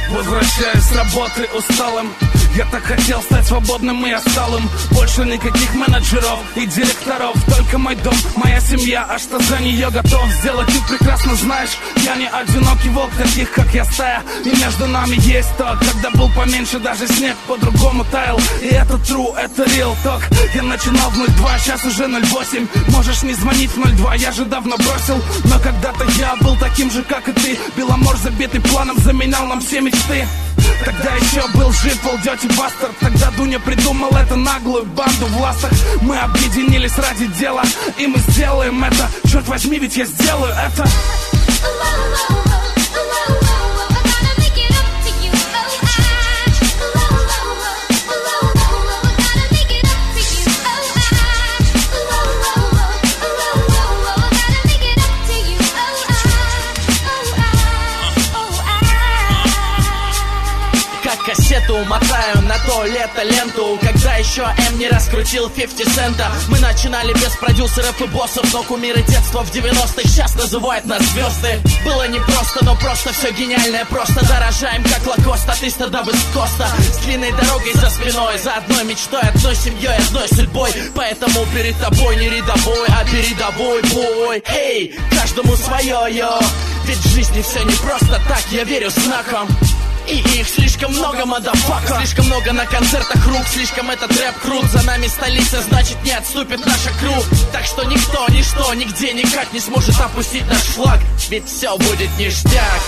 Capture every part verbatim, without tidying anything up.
Возвращаюсь с работы усталым. Я так хотел стать свободным и осталым. Больше никаких менеджеров и директоров. Только мой дом, моя семья. А что за нее готов сделать, ты прекрасно знаешь. Я не одинокий волк, таких как я стая. И между нами есть то. Когда был поменьше, даже снег по-другому таял. И это true, это real talk. Я начинал в ноль два, сейчас уже ноль восемь. Можешь не звонить в ноль два, я же давно бросил. Но когда-то я был таким же, как и ты. Беломор, забитый планом, заменял нам все мечты. Тогда еще был жив Old Dirty Bastard. Тогда Дуня придумал эту наглую банду в ластах. Мы объединились ради дела, и мы сделаем это. Черт возьми, ведь я сделаю это. Кассету мотаю на то лето ленту, когда еще М не раскрутил пятьдесят цента. Мы начинали без продюсеров и боссов, но кумиры детства в девяностых сейчас называют нас звезды. Было непросто, но просто все гениальное. Просто дорожаем как Лакоста, ты стада без коста. С длинной дорогой за спиной, за одной мечтой, одной семьей, одной судьбой. Поэтому перед тобой не рядовой, а передовой бой. Эй, каждому свое, йо. Ведь в жизни все не просто так, я верю знаком. И их слишком много, мадафака. Слишком много на концертах рук, слишком этот рэп крут. За нами столица, значит не отступит наша кру. Так что никто, ничто, нигде, никак не сможет опустить наш флаг. Ведь все будет ништяк.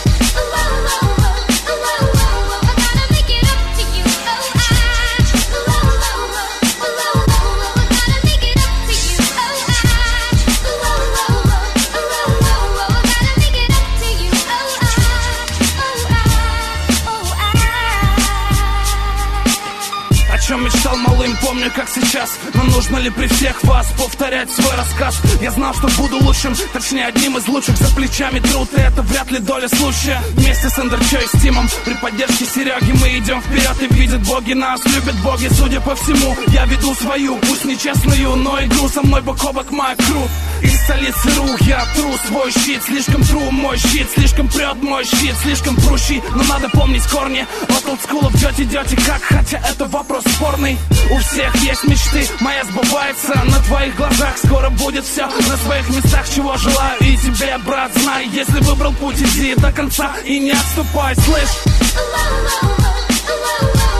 Мечтал малым, помню как сейчас. Но нужно ли при всех вас повторять свой рассказ? Я знал, что буду лучшим, точнее одним из лучших. За плечами труд, и это вряд ли доля случая. Вместе с Эндерчо и Стимом, при поддержке Сереги мы идем вперед. И видят боги нас, любят боги, судя по всему. Я веду свою, пусть нечестную, но игру. Со мной бок о бок моя кру. Из столицы ру, я тру свой щит. Слишком тру мой щит, слишком прет мой щит. Слишком прущий, но надо помнить корни. От олдскулов дети, дети, как, хотя это вопрос спорный. У всех есть мечты, моя сбывается на твоих глазах. Скоро будет все на своих местах, чего желаю и тебе, брат. Знай, если выбрал путь, иди до конца и не отступай, слышь.